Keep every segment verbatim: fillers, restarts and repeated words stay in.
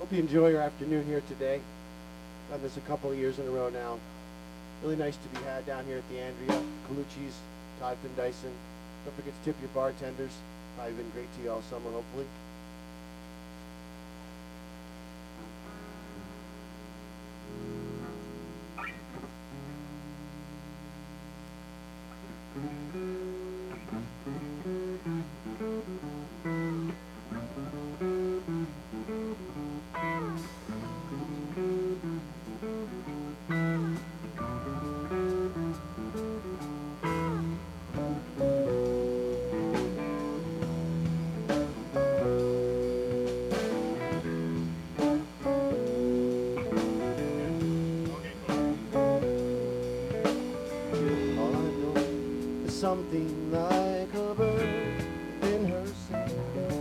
Hope you enjoy your afternoon here today. Done this a couple of years in a row now. Really nice to be had down here at the Andrea, Colucci's, Todd Finn Dyson. Don't forget to tip your bartenders. Probably been great to you all summer, hopefully. Something like a bird in her song.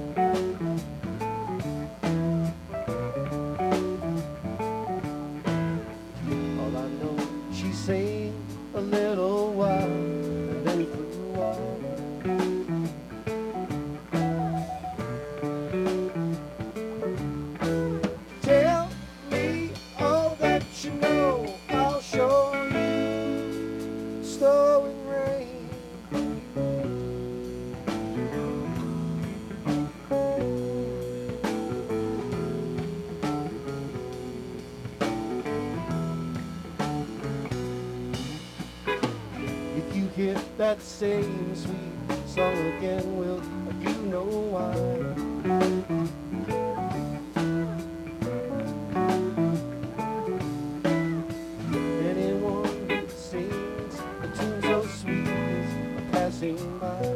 All I know, she sang a little while and then flew off. Tell me all that you know, I'll show you. Slow and rain. Hear that same sweet song again, will you know why? Anyone who sings a tune so sweet is passing by.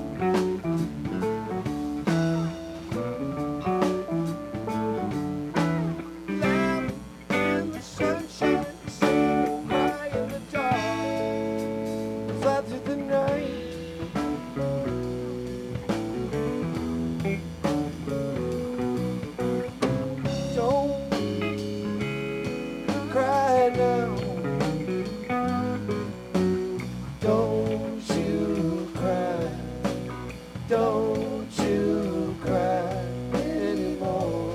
Don't you cry anymore.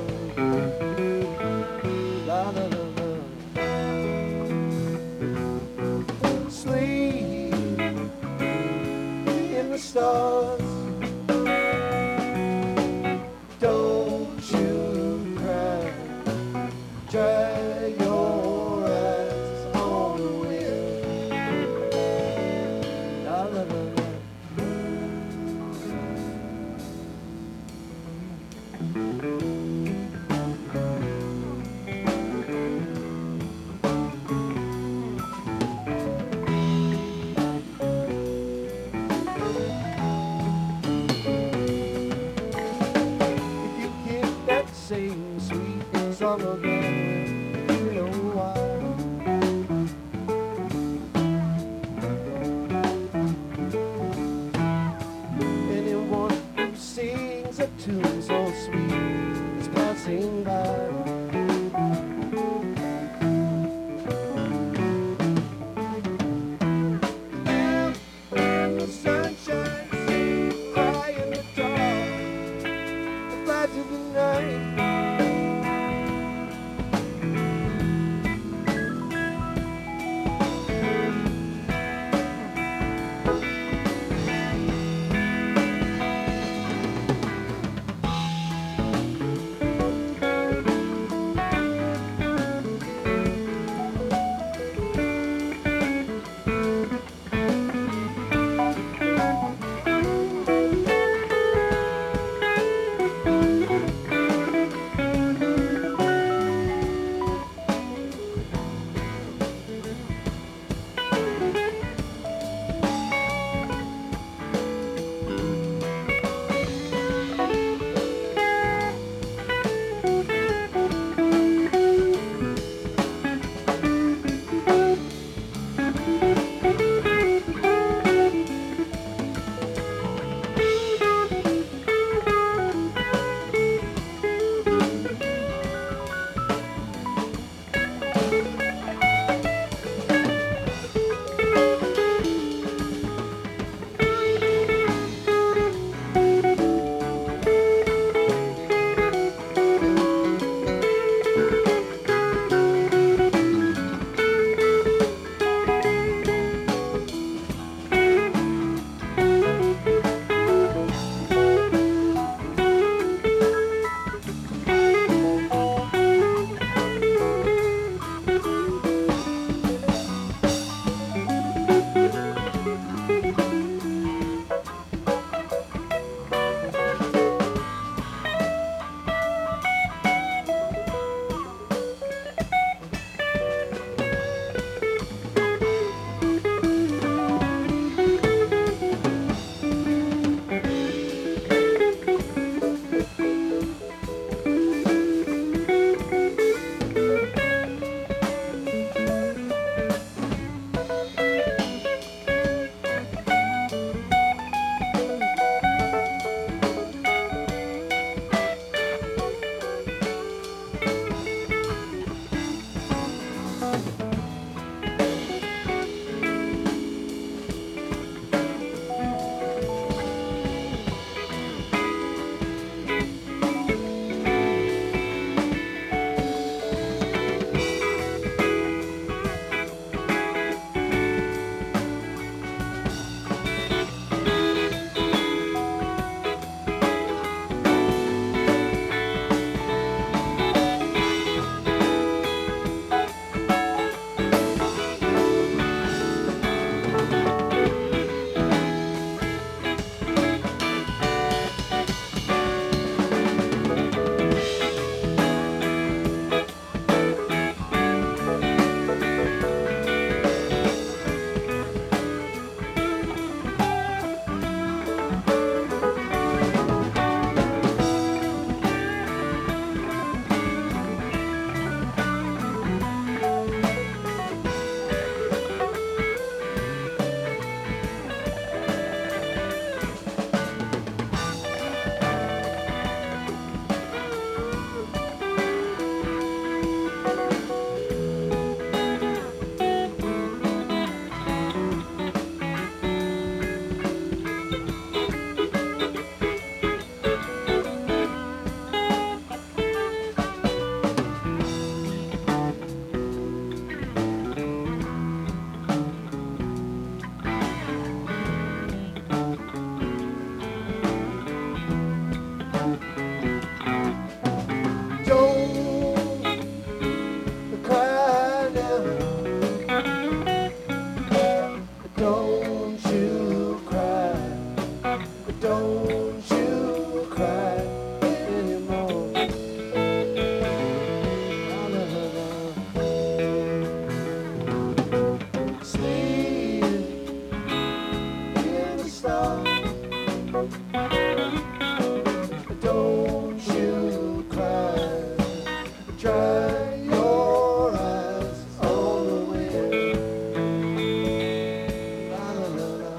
La la la la. Sleep in the stars. Don't you cry. Dry your eyes on the wind. La la la la. Same sweet song again, you know why. Anyone who sings a tune so sweet is passing by. And the sun shines, cry in the dark, the flight of the night. Don't you cry anymore. La, la, la, la. Sleep in the stars. Don't you cry. Dry your eyes on the wind. La, la, la, la.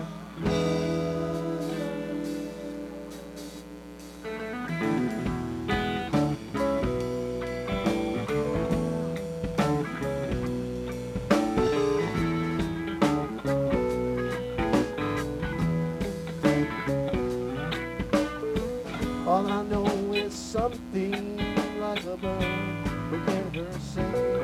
All I know is something like a bird, but never sing.